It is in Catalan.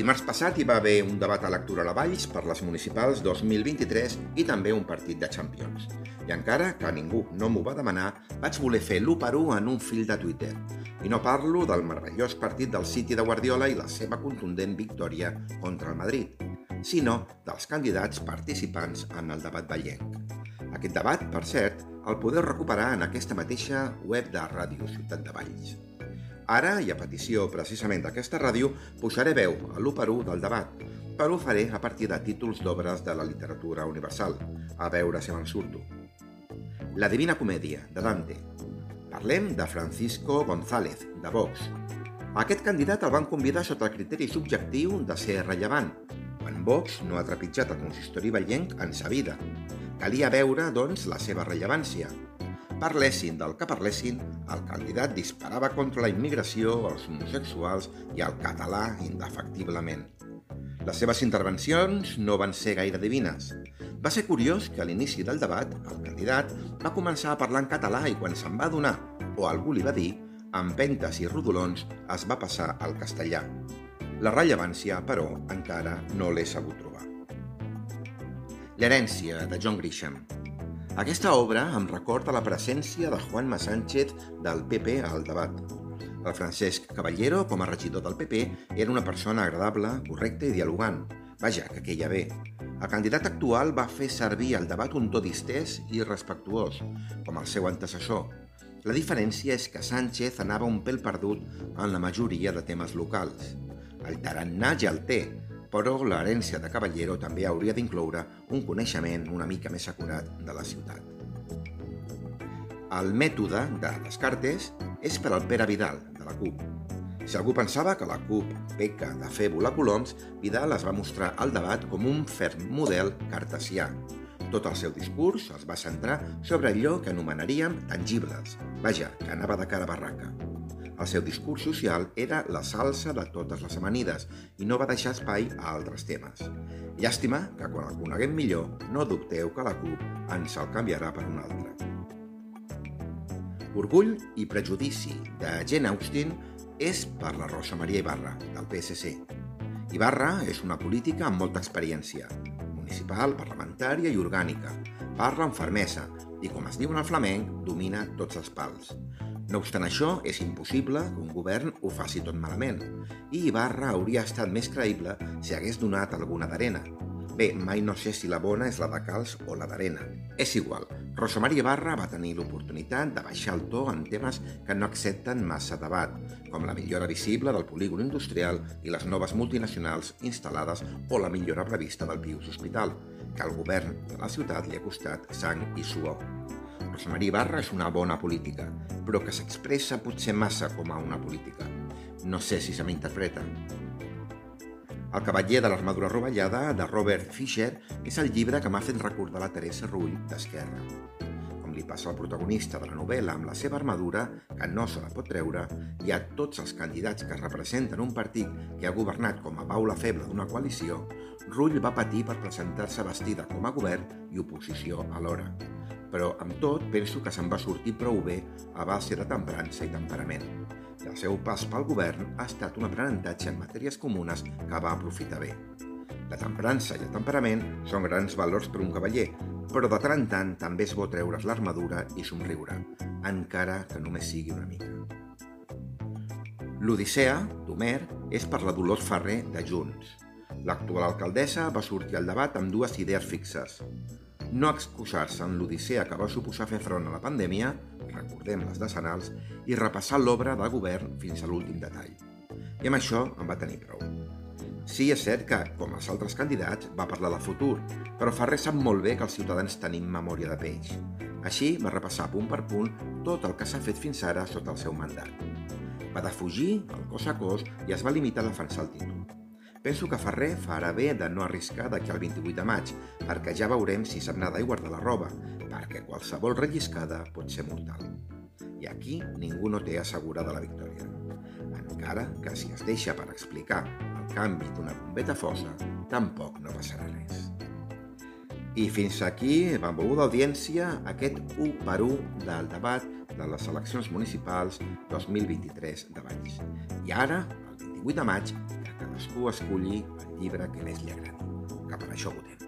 Dimarts passat hi va haver un debat electoral a Valls per les municipals 2023 i també un partit de Champions. I encara que ningú no m'ho va demanar, vaig voler fer l'1x1 en un fil de Twitter. I no parlo del meravellós partit del City de Guardiola i la seva contundent victòria contra el Madrid, sinó dels candidats participants en el debat vallenc. Aquest debat, per cert, el podeu recuperar en aquesta mateixa web de Ràdio Ciutat de Valls. Ara, i a petició precisament d'aquesta ràdio, posaré veu a l'1x1 del debat, però ho faré a partir de títols d'obres de la literatura universal. A veure si me'n surto. La Divina Comèdia, de Dante. Parlem de Francisco González, de Vox. Aquest candidat el van convidar sota el criteri subjectiu de ser rellevant, quan Vox no ha trepitjat el consistori vallenc en sa vida. Calia veure, doncs, la seva rellevància. Parlessin del que parlessin, el candidat disparava contra la immigració, els homosexuals i el català indefectiblement. Les seves intervencions no van ser gaire divines. Va ser curiós que a l'inici del debat el candidat va començar a parlar en català i quan se'n va adonar, o algú li va dir, amb empentes i rodolons es va passar al castellà. La rellevància, però, encara no l'he sabut trobar. L'herència, de John Grisham. Aquesta obra em recorda la presència de Juanma Sánchez del PP al debat. El Francesc Caballero, com a regidor del PP, era una persona agradable, correcta i dialogant. Vaja, que queia bé. El candidat actual va fer servir al debat un to distès i respectuós, com el seu antecessor. La diferència és que Sánchez anava un pèl perdut en la majoria de temes locals. El tarannà ja el té, però l'herència de Caballero també hauria d'incloure un coneixement una mica més acurat de la ciutat. El mètode de Descartes és per al Pere Vidal, de la CUP. Si algú pensava que la CUP peca de fer volar coloms, Vidal es va mostrar al debat com un ferm model cartesià. Tot el seu discurs es va centrar sobre allò que anomenaríem tangibles, vaja, que anava de cara a barraca. El seu discurs social era la salsa de totes les amanides i no va deixar espai a altres temes. Llàstima que quan el coneguem millor no dubteu que la CUP ens el canviarà per un altre. Orgull i prejudici, de Jane Austen, és per la Rosa Maria Ibarra, del PSC. Ibarra és una política amb molta experiència, municipal, parlamentària i orgànica. Parla amb fermesa i, com es diu en el flamenc, domina tots els pals. No obstant això, és impossible que un govern ho faci tot malament, i Ibarra hauria estat més creïble si hagués donat alguna d'arena. Bé, mai no sé si la bona és la de calç o la d'arena. És igual, Rosa Maria Ibarra va tenir l'oportunitat de baixar el to en temes que no accepten massa debat, com la millora visible del polígon industrial i les noves multinacionals instal·lades o la millora prevista del Pius Hospital, que al govern de la ciutat li ha costat sang i suor. Rosa Maria Ibarra és una bona política, però que s'expressa potser massa com a una política. No sé si se m'interpreta. El cavaller de l'armadura rovellada, de Robert Fisher, és el llibre que m'ha fet recordar la Teresa Rull d'Esquerra. Com li passa al protagonista de la novel·la amb la seva armadura, que no se la pot treure, i a tots els candidats que representen un partit que ha governat com a baula feble d'una coalició, Rull va patir per presentar-se vestida com a govern i oposició alhora. Però, amb tot, penso que se'n va sortir prou bé a base de temprança i temperament. I el seu pas pel govern ha estat un aprenentatge en matèries comunes que va aprofitar bé. La temprança i el temperament són grans valors per un cavaller, però de tant en tant també és bo treure's l'armadura i somriure, encara que només sigui una mica. L'Odissea, d'Homer, és per la Dolors Ferrer, de Junts. L'actual alcaldessa va sortir al debat amb dues idees fixes. No excusar-se en l'odissea que va suposar fer front a la pandèmia, recordem les decenals, i repassar l'obra de govern fins a l'últim detall. I amb això en va tenir prou. Sí, és cert que, com els altres candidats, va parlar del futur, però Ferrer sap molt bé que els ciutadans tenim memòria de peix. Així va repassar punt per punt tot el que s'ha fet fins ara sota el seu mandat. Va defugir el cos a cos i es va limitar a defensar el títol. Penso que Ferrer farà bé de no arriscar d'aquí al 28 de maig, perquè ja veurem si sap nedar i guardar la roba, perquè qualsevol relliscada pot ser mortal. I aquí ningú no té assegurada la victòria. Encara que si es deixa per explicar el canvi d'una bombeta fosa, tampoc no passarà res. I fins aquí, benvolguda audiència, aquest 1x1 del debat de les eleccions municipals 2023 de Valls. I ara, el 28 de maig, cadascú esculli el llibre que més li agradi, que per això votem.